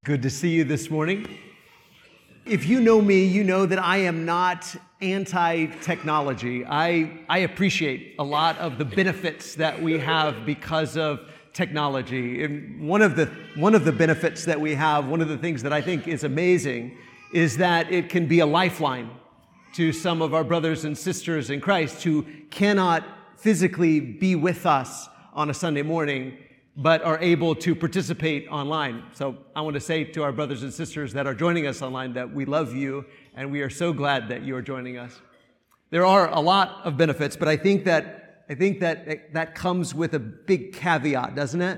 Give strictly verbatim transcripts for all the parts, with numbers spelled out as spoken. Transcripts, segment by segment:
Good to see you this morning. If you know me, you know that I am not anti-technology. I, I appreciate a lot of the benefits that we have because of technology. And one of the, one of the benefits that we have, one of the things that I think is amazing, is that it can be a lifeline to some of our brothers and sisters in Christ who cannot physically be with us on a Sunday morning, but are able to participate online. So I want to say to our brothers and sisters that are joining us online that we love you and we are so glad that you are joining us. There are a lot of benefits, but I think that I think that that comes with a big caveat, doesn't it?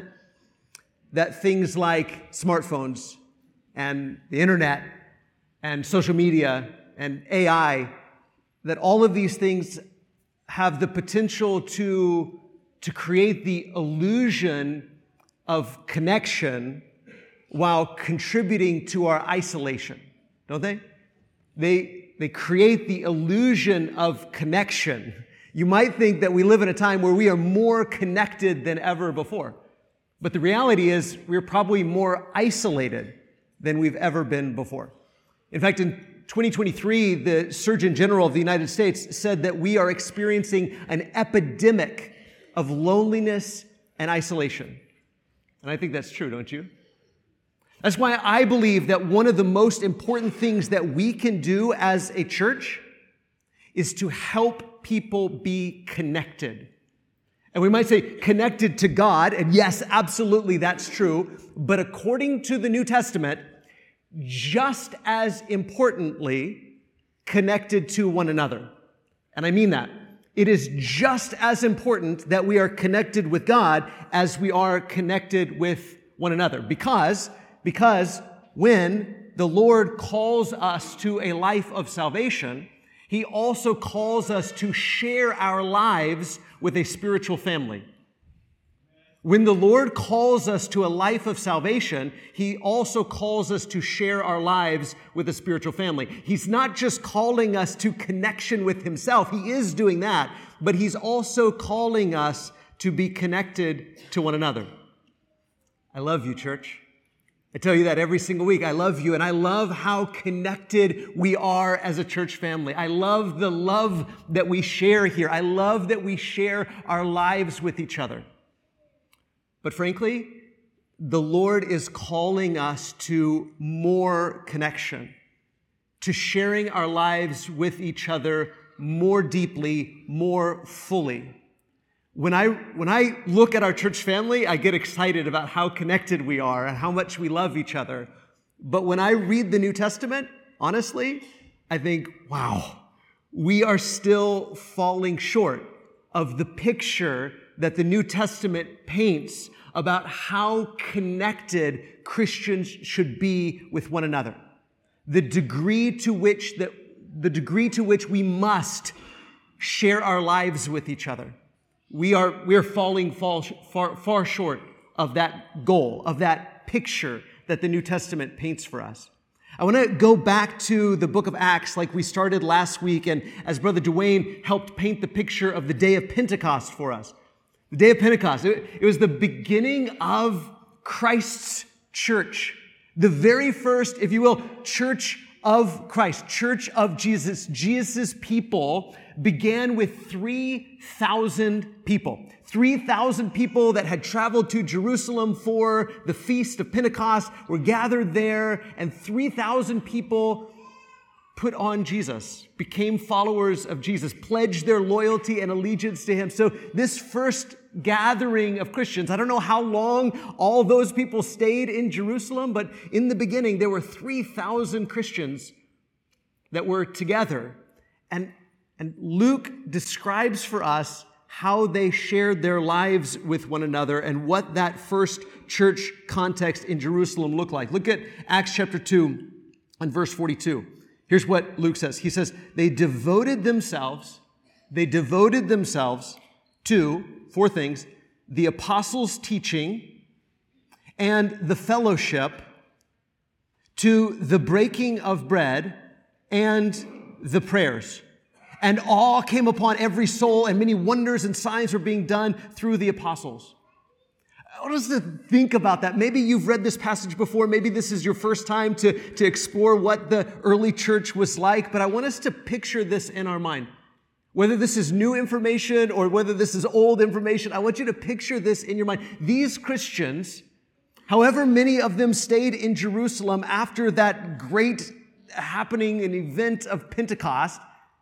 That things like smartphones and the internet and social media and A I, that all of these things have the potential to to create the illusion of connection while contributing to our isolation, don't they? They, they create the illusion of connection. You might think that we live in a time where we are more connected than ever before. But the reality is we're probably more isolated than we've ever been before. In fact, in twenty twenty-three, the Surgeon General of the United States said that we are experiencing an epidemic of loneliness and isolation. And I think that's true, don't you? That's why I believe that one of the most important things that we can do as a church is to help people be connected. And we might say connected to God, and yes, absolutely that's true, but according to the New Testament, just as importantly, connected to one another. And I mean that. It is just as important that we are connected with God as we are connected with one another. Because, because when the Lord calls us to a life of salvation, He also calls us to share our lives with a spiritual family. When the Lord calls us to a life of salvation, He also calls us to share our lives with a spiritual family. He's not just calling us to connection with Himself. He is doing that, but He's also calling us to be connected to one another. I love you, church. I tell you that every single week. I love you, and I love how connected we are as a church family. I love the love that we share here. I love that we share our lives with each other. But frankly, the Lord is calling us to more connection, to sharing our lives with each other more deeply, more fully. When I, when I look at our church family, I get excited about how connected we are and how much we love each other. But when I read the New Testament, honestly, I think, wow, we are still falling short of the picture that the New Testament paints about how connected Christians should be with one another. The degree to which that the degree to which we must share our lives with each other. We are we are falling far, far, far short of that goal, of that picture that the New Testament paints for us. I want to go back to the book of Acts like we started last week, and as Brother Dwayne helped paint the picture of the day of Pentecost for us. The day of Pentecost, it was the beginning of Christ's church. The very first, if you will, church of Christ, church of Jesus. Jesus' people began with three thousand people. three thousand people that had traveled to Jerusalem for the Feast of Pentecost were gathered there, and three thousand people put on Jesus, became followers of Jesus, pledged their loyalty and allegiance to Him. So this first gathering of Christians, I don't know how long all those people stayed in Jerusalem, but in the beginning, there were three thousand Christians that were together. And, and Luke describes for us how they shared their lives with one another and what that first church context in Jerusalem looked like. Look at Acts chapter two and verse forty-two. Here's what Luke says. He says, they devoted themselves, they devoted themselves to four things: the apostles' teaching and the fellowship, to the breaking of bread and the prayers. And awe came upon every soul, and many wonders and signs were being done through the apostles. I want us to think about that. Maybe you've read this passage before. Maybe this is your first time to, to explore what the early church was like. But I want us to picture this in our mind. Whether this is new information or whether this is old information, I want you to picture this in your mind. These Christians, however many of them stayed in Jerusalem after that great happening and event of Pentecost,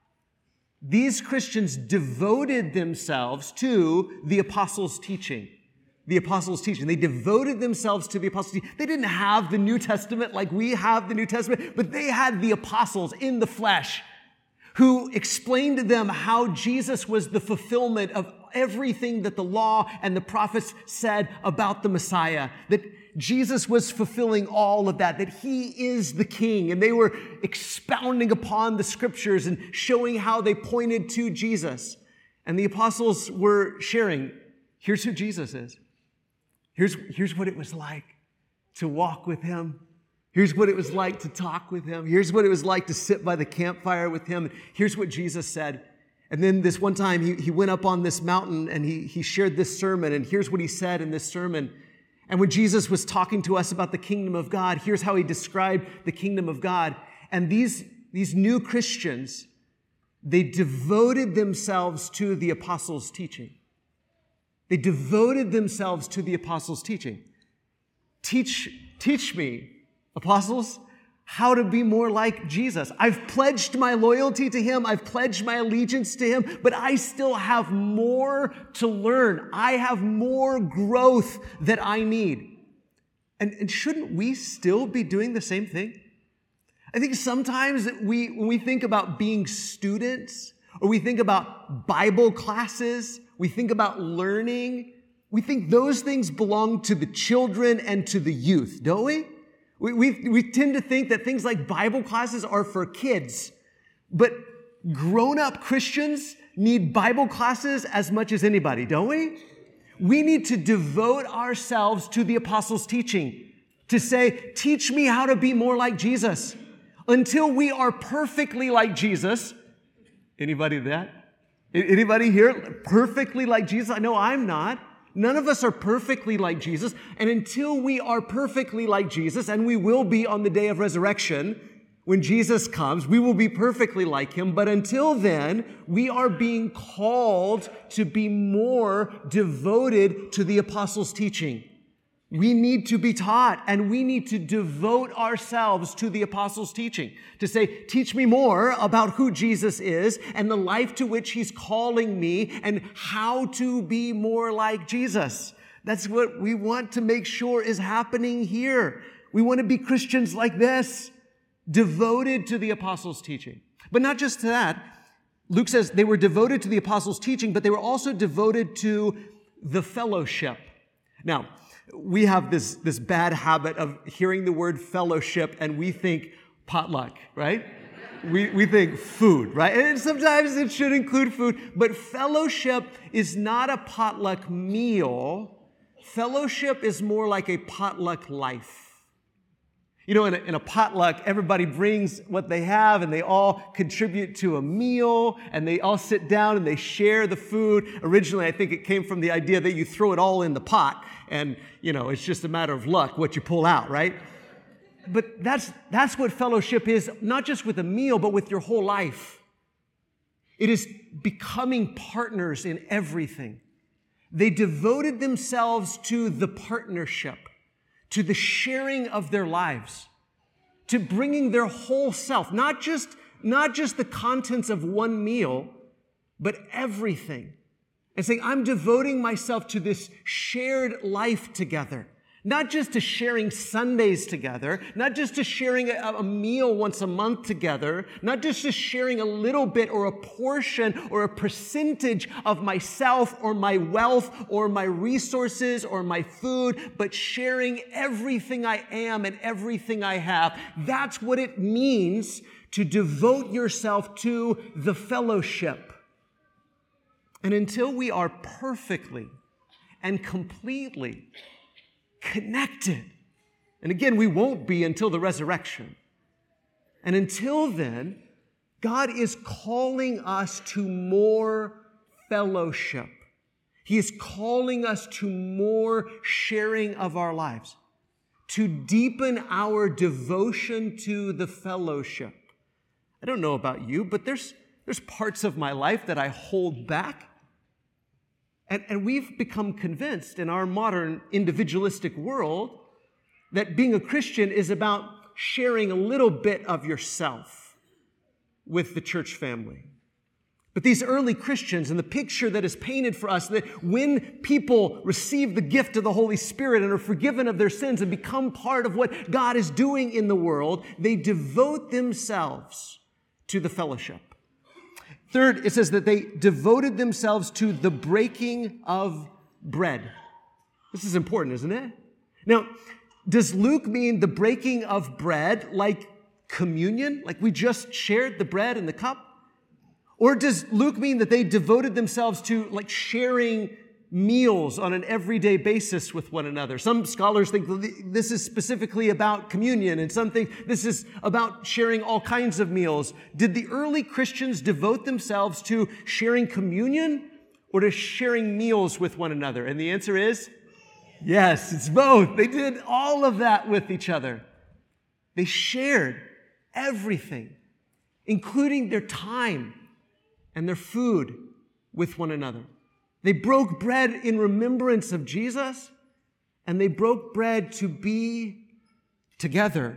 these Christians devoted themselves to the apostles' teaching. The apostles' teaching. They devoted themselves to the apostles' teaching. They didn't have the New Testament like we have the New Testament, but they had the apostles in the flesh who explained to them how Jesus was the fulfillment of everything that the law and the prophets said about the Messiah, that Jesus was fulfilling all of that, that he is the king. And they were expounding upon the scriptures and showing how they pointed to Jesus. And the apostles were sharing, here's who Jesus is. Here's, here's what it was like to walk with him. Here's what it was like to talk with him. Here's what it was like to sit by the campfire with him. Here's what Jesus said. And then this one time he, he went up on this mountain and he, he shared this sermon. And here's what he said in this sermon. And when Jesus was talking to us about the kingdom of God, here's how he described the kingdom of God. And these, these new Christians, they devoted themselves to the apostles' teaching. They devoted themselves to the apostles' teaching. Teach, teach me, apostles, how to be more like Jesus. I've pledged my loyalty to him. I've pledged my allegiance to him, but I still have more to learn. I have more growth that I need. And, and shouldn't we still be doing the same thing? I think sometimes we, when we think about being students, or we think about Bible classes, we think about learning, we think those things belong to the children and to the youth, don't we? We, we, we tend to think that things like Bible classes are for kids, but grown-up Christians need Bible classes as much as anybody, don't we? We need to devote ourselves to the apostles' teaching, to say, teach me how to be more like Jesus. Until we are perfectly like Jesus. Anybody that? Anybody here perfectly like Jesus? I know I'm not. None of us are perfectly like Jesus. And until we are perfectly like Jesus, and we will be on the day of resurrection, when Jesus comes, we will be perfectly like him. But until then, we are being called to be more devoted to the apostles' teaching. We need to be taught, and we need to devote ourselves to the apostles' teaching. To say, teach me more about who Jesus is and the life to which he's calling me and how to be more like Jesus. That's what we want to make sure is happening here. We want to be Christians like this, devoted to the apostles' teaching. But not just to that. Luke says they were devoted to the apostles' teaching, but they were also devoted to the fellowship. Now, we have this, this bad habit of hearing the word fellowship and we think potluck, right? We, we think food, right? And sometimes it should include food, but fellowship is not a potluck meal. Fellowship is more like a potluck life. You know, in a, in a potluck, everybody brings what they have and they all contribute to a meal and they all sit down and they share the food. Originally, I think it came from the idea that you throw it all in the pot and, you know, it's just a matter of luck what you pull out, right? But that's, that's what fellowship is, not just with a meal, but with your whole life. It is becoming partners in everything. They devoted themselves to the partnership, to the sharing of their lives, to bringing their whole self, not just, not just the contents of one meal, but everything. And saying, I'm devoting myself to this shared life together. Not just to sharing Sundays together, not just to sharing a, a meal once a month together, not just to sharing a little bit or a portion or a percentage of myself or my wealth or my resources or my food, but sharing everything I am and everything I have. That's what it means to devote yourself to the fellowship. And until we are perfectly and completely connected. And again, we won't be until the resurrection. And until then, God is calling us to more fellowship. He is calling us to more sharing of our lives, to deepen our devotion to the fellowship. I don't know about you, but there's, there's parts of my life that I hold back. And, and we've become convinced in our modern individualistic world that being a Christian is about sharing a little bit of yourself with the church family. But these early Christians and the picture that is painted for us, that when people receive the gift of the Holy Spirit and are forgiven of their sins and become part of what God is doing in the world, they devote themselves to the fellowship. Third, it says that they devoted themselves to the breaking of bread. This is important, isn't it? Now, does Luke mean the breaking of bread like communion, like we just shared the bread and the cup? Or does Luke mean that they devoted themselves to like sharing meals on an everyday basis with one another? Some scholars think this is specifically about communion, and some think this is about sharing all kinds of meals. Did the early Christians devote themselves to sharing communion or to sharing meals with one another? And the answer is yes, it's both. They did all of that with each other. They shared everything, including their time and their food with one another. They broke bread in remembrance of Jesus, and they broke bread to be together.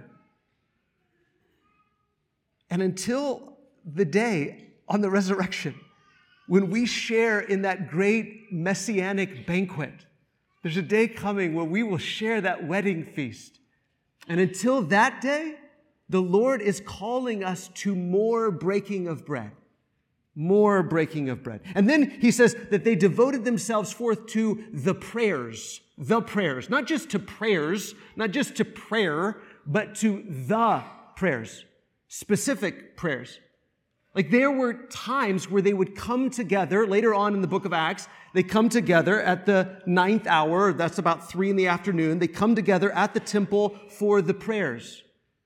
And until the day on the resurrection, when we share in that great messianic banquet, there's a day coming when we will share that wedding feast. And until that day, the Lord is calling us to more breaking of bread. More breaking of bread. And then he says that they devoted themselves forth to the prayers. The prayers. Not just to prayers, not just to prayer, but to the prayers. Specific prayers. Like there were times where they would come together, later on in the book of Acts, they come together at the ninth hour, that's about three in the afternoon, they come together at the temple for the prayers.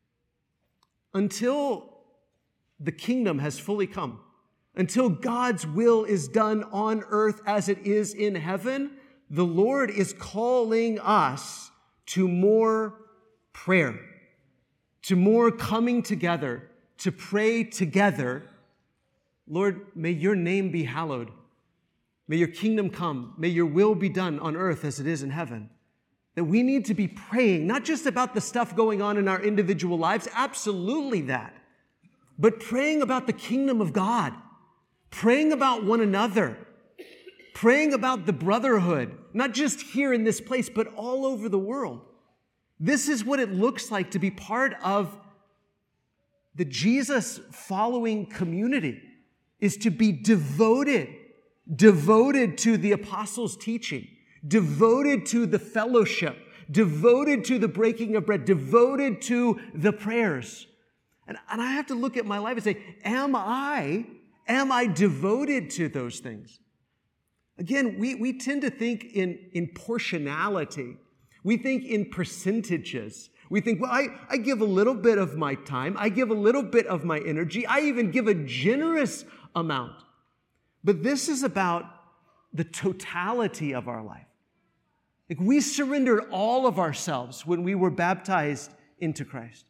Until the kingdom has fully come. Until God's will is done on earth as it is in heaven, the Lord is calling us to more prayer, to more coming together, to pray together. Lord, may your name be hallowed. May your kingdom come. May your will be done on earth as it is in heaven. That we need to be praying, not just about the stuff going on in our individual lives, absolutely that, but praying about the kingdom of God. Praying about one another, praying about the brotherhood, not just here in this place, but all over the world. This is what it looks like to be part of the Jesus-following community, is to be devoted, devoted to the apostles' teaching, devoted to the fellowship, devoted to the breaking of bread, devoted to the prayers. And, and I have to look at my life and say, am I Am I devoted to those things? Again, we, we tend to think in, in portionality. We think in percentages. We think, well, I, I give a little bit of my time. I give a little bit of my energy. I even give a generous amount. But this is about the totality of our life. Like we surrendered all of ourselves when we were baptized into Christ.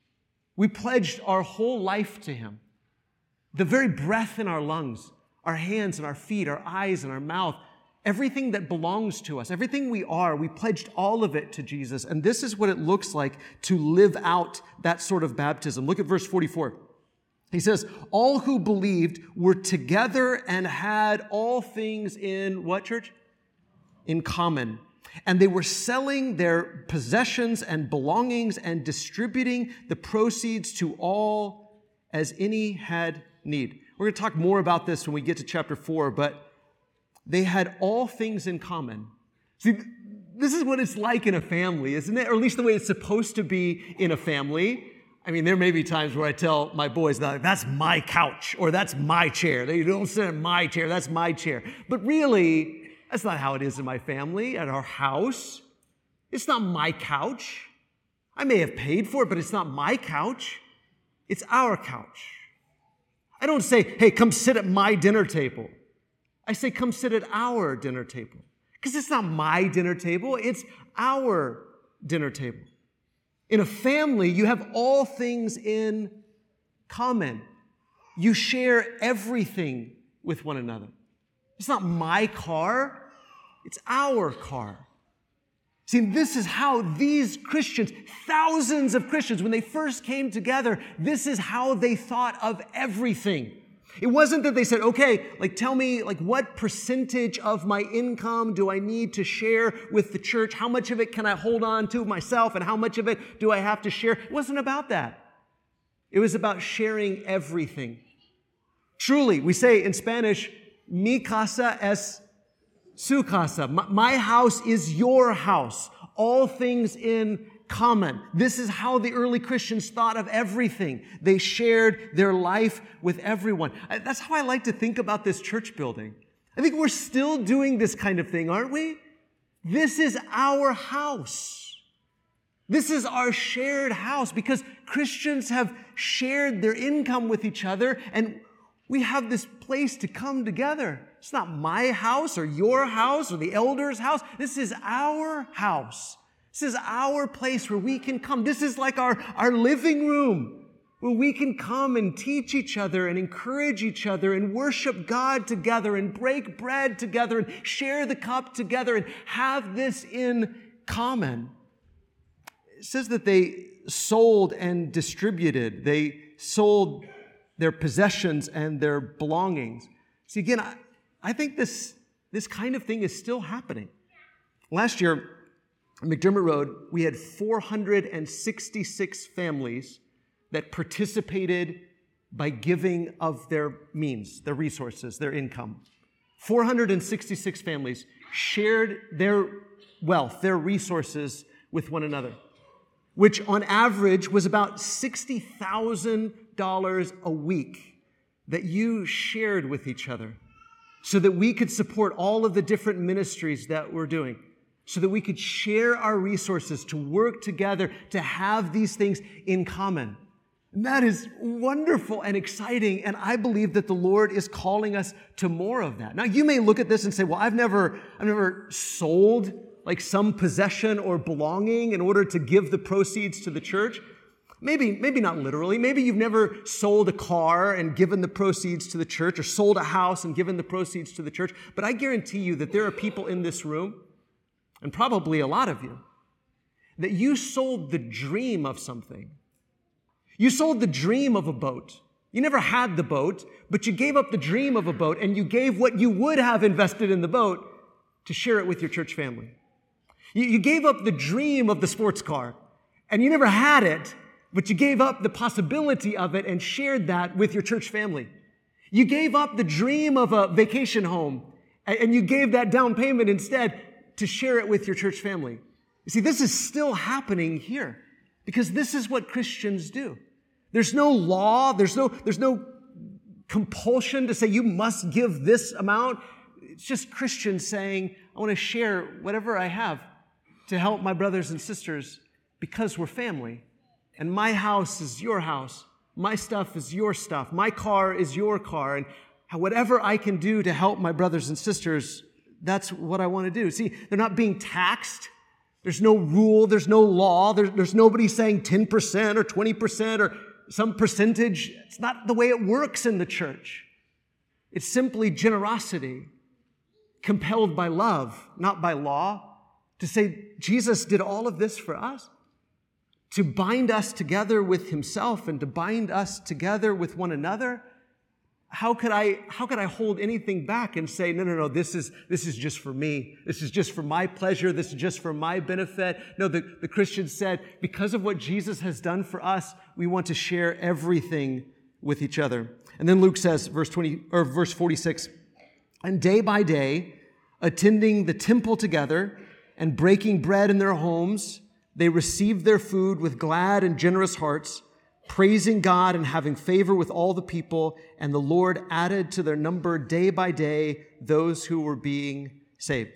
We pledged our whole life to Him. The very breath in our lungs, our hands and our feet, our eyes and our mouth, everything that belongs to us, everything we are, we pledged all of it to Jesus. And this is what it looks like to live out that sort of baptism. Look at verse forty-four. He says, all who believed were together and had all things in what, church? In common. And they were selling their possessions and belongings and distributing the proceeds to all as any had need. We're going to talk more about this when we get to chapter four, but they had all things in common. See, this is what it's like in a family, isn't it? Or at least the way it's supposed to be in a family. I mean, there may be times where I tell my boys, that's my couch, or that's my chair. They don't sit in my chair, that's my chair. But really, that's not how it is in my family, at our house. It's not my couch. I may have paid for it, but it's not my couch. It's our couch. I don't say, hey, come sit at my dinner table. I say, come sit at our dinner table. Because it's not my dinner table, it's our dinner table. In a family, you have all things in common. You share everything with one another. It's not my car, it's our car. See, this is how these Christians, thousands of Christians, when they first came together, this is how they thought of everything. It wasn't that they said, okay, like tell me like what percentage of my income do I need to share with the church? How much of it can I hold on to myself and how much of it do I have to share? It wasn't about that. It was about sharing everything. Truly, we say in Spanish, mi casa es su casa. My house is your house. All things in common. This is how the early Christians thought of everything. They shared their life with everyone. That's how I like to think about this church building. I think we're still doing this kind of thing, aren't we? This is our house. This is our shared house because Christians have shared their income with each other and we have this place to come together. It's not my house or your house or the elder's house. This is our house. This is our place where we can come. This is like our, our living room where we can come and teach each other and encourage each other and worship God together and break bread together and share the cup together and have this in common. It says that they sold and distributed. They sold their possessions and their belongings. See, again, I, I think this, this kind of thing is still happening. Last year, on McDermott Road, we had four hundred sixty-six families that participated by giving of their means, their resources, their income. four hundred sixty-six families shared their wealth, their resources with one another, which on average was about sixty thousand dollars a week that you shared with each other so that we could support all of the different ministries that we're doing, so that we could share our resources to work together, to have these things in common. And that is wonderful and exciting, and I believe that the Lord is calling us to more of that. Now, you may look at this and say, well, I've never, I've never sold like some possession or belonging in order to give the proceeds to the church. Maybe, maybe not literally. Maybe you've never sold a car and given the proceeds to the church or sold a house and given the proceeds to the church. But I guarantee you that there are people in this room, and probably a lot of you, that you sold the dream of something. You sold the dream of a boat. You never had the boat, but you gave up the dream of a boat and you gave what you would have invested in the boat to share it with your church family. You, you gave up the dream of the sports car and you never had it, but you gave up the possibility of it and shared that with your church family. You gave up the dream of a vacation home and you gave that down payment instead to share it with your church family. You see, this is still happening here because this is what Christians do. There's no law, there's no, there's no compulsion to say you must give this amount. It's just Christians saying, I want to share whatever I have to help my brothers and sisters because we're family. And my house is your house. My stuff is your stuff. My car is your car. And whatever I can do to help my brothers and sisters, that's what I want to do. See, they're not being taxed. There's no rule. There's no law. There's, there's nobody saying ten percent or twenty percent or some percentage. It's not the way it works in the church. It's simply generosity, compelled by love, not by law, to say Jesus did all of this for us, to bind us together with himself and to bind us together with one another. How could I, how could I hold anything back and say, no, no, no, this is, this is just for me. This is just for my pleasure. This is just for my benefit. No, the, the Christians said, because of what Jesus has done for us, we want to share everything with each other. And then Luke says, verse twenty, or verse forty-six, and day by day, attending the temple together and breaking bread in their homes, they received their food with glad and generous hearts, praising God and having favor with all the people, and the Lord added to their number day by day those who were being saved.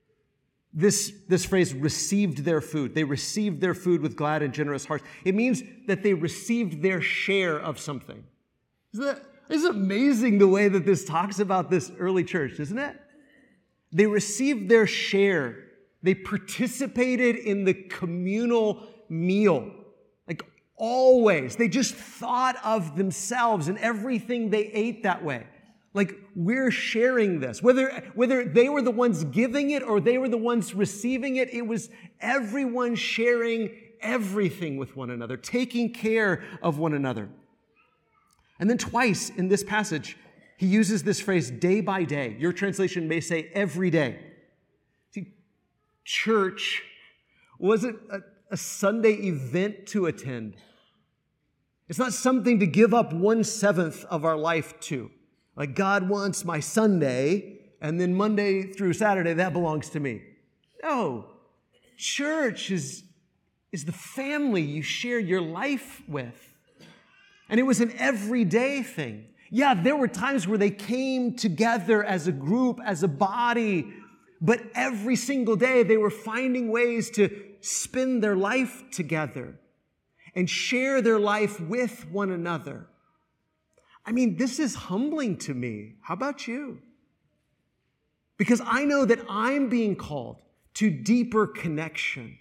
This, this phrase, received their food. They received their food with glad and generous hearts. It means that they received their share of something. Isn't that It's amazing the way that this talks about this early church, isn't it? They received their share. They participated in the communal meal. Like always. They just thought of themselves and everything they ate that way. Like we're sharing this. Whether, whether they were the ones giving it or they were the ones receiving it, it was everyone sharing everything with one another, taking care of one another. And then twice in this passage, he uses this phrase, day by day. Your translation may say every day. See, church wasn't a, a Sunday event to attend. It's not something to give up one-seventh of our life to. Like God wants my Sunday, and then Monday through Saturday, that belongs to me. No. Church is, is the family you share your life with. And it was an everyday thing. Yeah, there were times where they came together as a group, as a body, but every single day they were finding ways to spend their life together and share their life with one another. I mean, this is humbling to me. How about you? Because I know that I'm being called to deeper connection,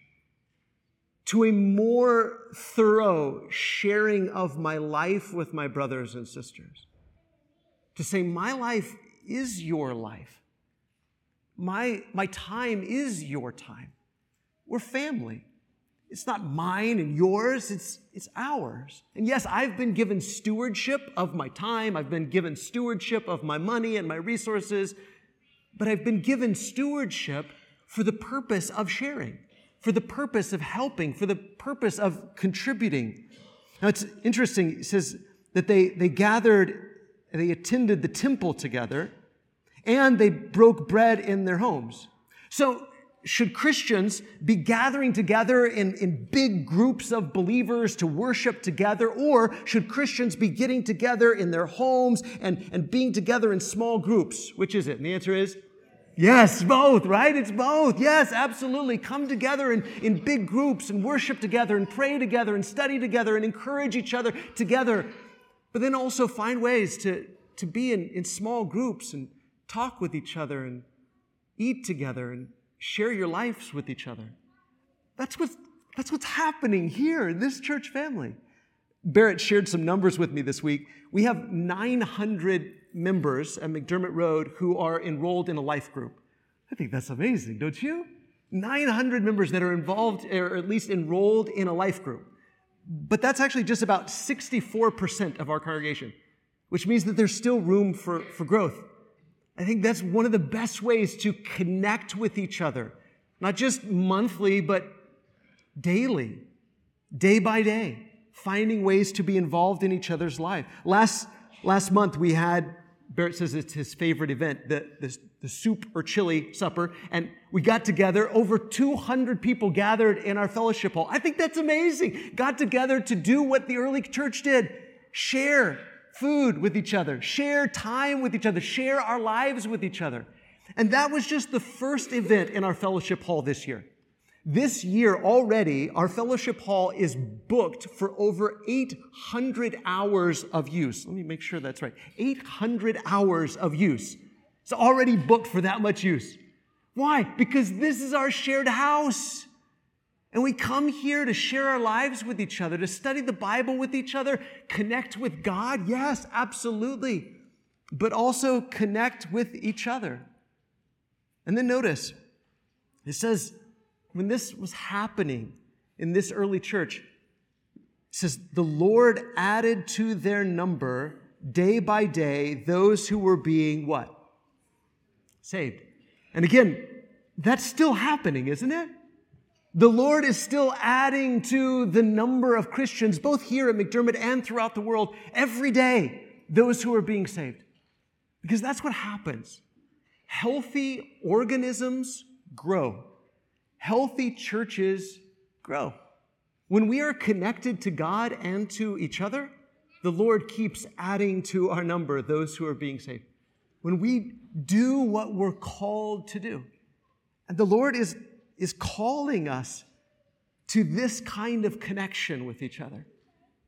to a more thorough sharing of my life with my brothers and sisters. To say, my life is your life. My, my time is your time. We're family. It's not mine and yours, it's, it's ours. And yes, I've been given stewardship of my time. I've been given stewardship of my money and my resources. But I've been given stewardship for the purpose of sharing, for the purpose of helping, for the purpose of contributing. Now, it's interesting. It says that they, they gathered, they attended the temple together, and they broke bread in their homes. So, should Christians be gathering together in, in big groups of believers to worship together, or should Christians be getting together in their homes and, and being together in small groups? Which is it? And the answer is yes, both, right? It's both. Yes, absolutely. Come together in, in big groups and worship together and pray together and study together and encourage each other together. But then also find ways to, to be in, in small groups and talk with each other and eat together and share your lives with each other. That's what's, that's what's happening here in this church family. Barrett shared some numbers with me this week. We have nine hundred members at McDermott Road who are enrolled in a life group. I think that's amazing, don't you? nine hundred members that are involved, or at least enrolled in a life group. But that's actually just about sixty-four percent of our congregation, which means that there's still room for, for growth. I think that's one of the best ways to connect with each other, not just monthly, but daily, day by day, finding ways to be involved in each other's life. Last, last month, we had, Barrett says it's his favorite event, the, the, the soup or chili supper, and we got together. Over two hundred people gathered in our fellowship hall. I think that's amazing. Got together to do what the early church did, share food with each other, share time with each other, share our lives with each other. And that was just the first event in our fellowship hall this year. This year already, our fellowship hall is booked for over eight hundred hours of use. Let me make sure that's right. eight hundred hours of use. It's already booked for that much use. Why? Because this is our shared house. And we come here to share our lives with each other, to study the Bible with each other, connect with God, yes, absolutely, but also connect with each other. And then notice, it says, when this was happening in this early church, it says, the Lord added to their number day by day those who were being what? Saved. And again, that's still happening, isn't it? The Lord is still adding to the number of Christians, both here at McDermott and throughout the world, every day, those who are being saved. Because that's what happens. Healthy organisms grow. Healthy churches grow. When we are connected to God and to each other, the Lord keeps adding to our number those who are being saved. When we do what we're called to do, and the Lord is is calling us to this kind of connection with each other,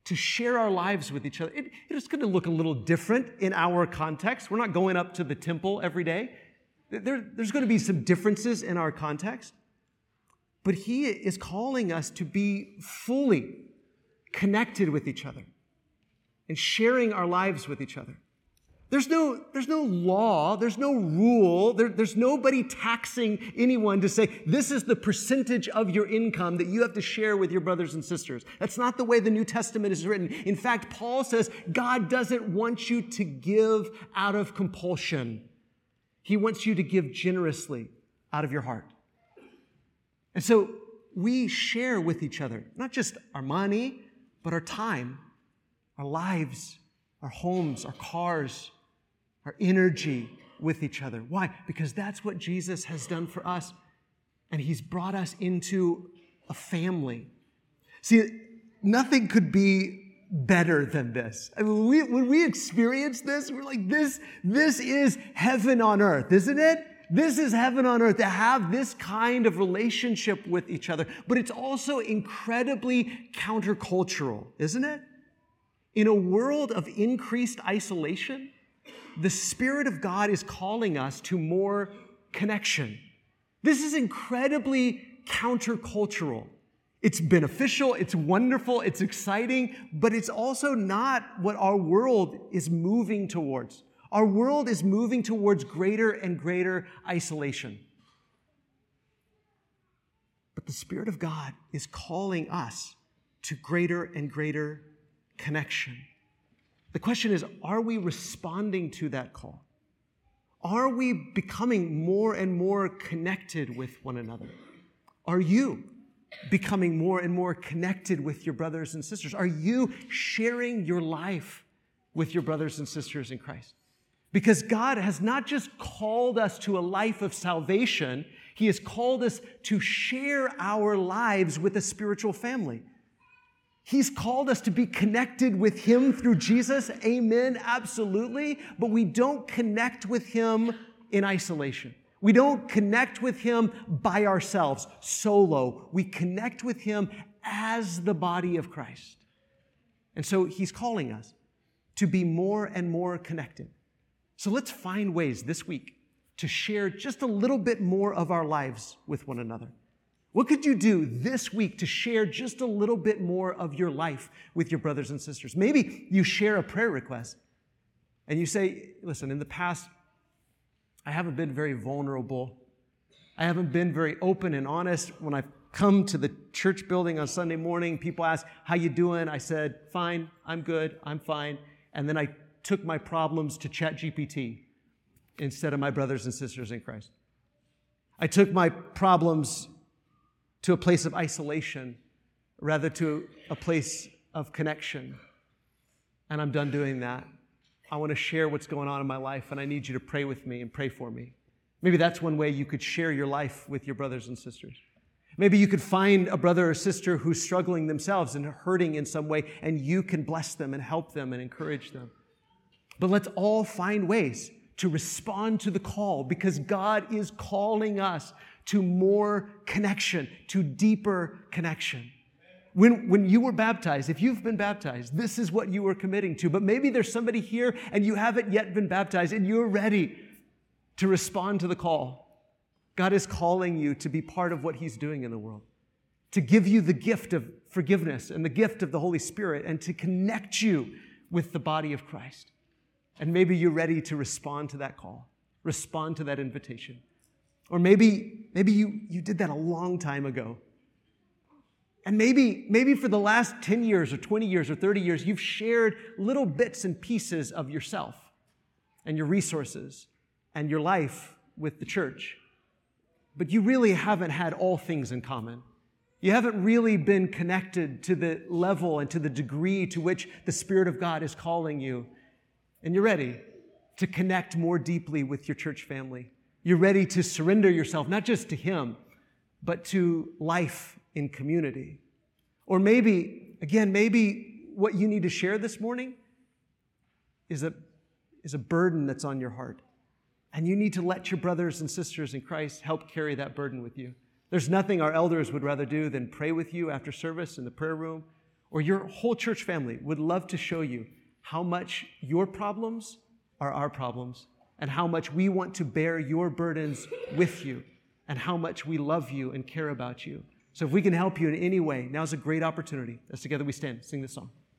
to share our lives with each other. It, it's going to look a little different in our context. We're not going up to the temple every day. There, there's going to be some differences in our context. But he is calling us to be fully connected with each other and sharing our lives with each other. There's no, there's no law, there's no rule, there, there's nobody taxing anyone to say, this is the percentage of your income that you have to share with your brothers and sisters. That's not the way the New Testament is written. In fact, Paul says God doesn't want you to give out of compulsion. He wants you to give generously out of your heart. And so we share with each other, not just our money, but our time, our lives, our homes, our cars, our energy with each other. Why? Because that's what Jesus has done for us. And he's brought us into a family. See, nothing could be better than this. I mean, we, when we experience this, we're like, this, this is heaven on earth, isn't it? This is heaven on earth, to have this kind of relationship with each other. But it's also incredibly countercultural, isn't it? In a world of increased isolation, the Spirit of God is calling us to more connection. This is incredibly countercultural. It's beneficial, it's wonderful, it's exciting, but it's also not what our world is moving towards. Our world is moving towards greater and greater isolation. But the Spirit of God is calling us to greater and greater connection. The question is, are we responding to that call? Are we becoming more and more connected with one another? Are you becoming more and more connected with your brothers and sisters? Are you sharing your life with your brothers and sisters in Christ? Because God has not just called us to a life of salvation, He has called us to share our lives with a spiritual family. He's called us to be connected with Him through Jesus. Amen, absolutely. But we don't connect with Him in isolation. We don't connect with Him by ourselves, solo. We connect with Him as the body of Christ. And so He's calling us to be more and more connected. So let's find ways this week to share just a little bit more of our lives with one another. What could you do this week to share just a little bit more of your life with your brothers and sisters? Maybe you share a prayer request and you say, listen, in the past, I haven't been very vulnerable. I haven't been very open and honest. When I've come to the church building on Sunday morning, people ask, how you doing? I said, fine, I'm good, I'm fine. And then I took my problems to ChatGPT instead of my brothers and sisters in Christ. I took my problems to a place of isolation rather to a place of connection. And I'm done doing that. I want to share what's going on in my life, and I need you to pray with me and pray for me. Maybe that's one way you could share your life with your brothers and sisters. Maybe you could find a brother or sister who's struggling themselves and hurting in some way, and you can bless them and help them and encourage them. But let's all find ways to respond to the call, because God is calling us to more connection, to deeper connection. When, when you were baptized, if you've been baptized, this is what you were committing to. But maybe there's somebody here and you haven't yet been baptized and you're ready to respond to the call. God is calling you to be part of what He's doing in the world, to give you the gift of forgiveness and the gift of the Holy Spirit, and to connect you with the body of Christ. And maybe you're ready to respond to that call, respond to that invitation. Or maybe, maybe you, you did that a long time ago. And maybe, maybe for the last ten years or twenty years or thirty years, you've shared little bits and pieces of yourself and your resources and your life with the church. But you really haven't had all things in common. You haven't really been connected to the level and to the degree to which the Spirit of God is calling you. And you're ready to connect more deeply with your church family. You're ready to surrender yourself, not just to Him, but to life in community. Or maybe, again, maybe what you need to share this morning is a, is a burden that's on your heart. And you need to let your brothers and sisters in Christ help carry that burden with you. There's nothing our elders would rather do than pray with you after service in the prayer room, or your whole church family would love to show you how much your problems are our problems and how much we want to bear your burdens with you and how much we love you and care about you. So if we can help you in any way, now's a great opportunity. As together we stand, sing this song.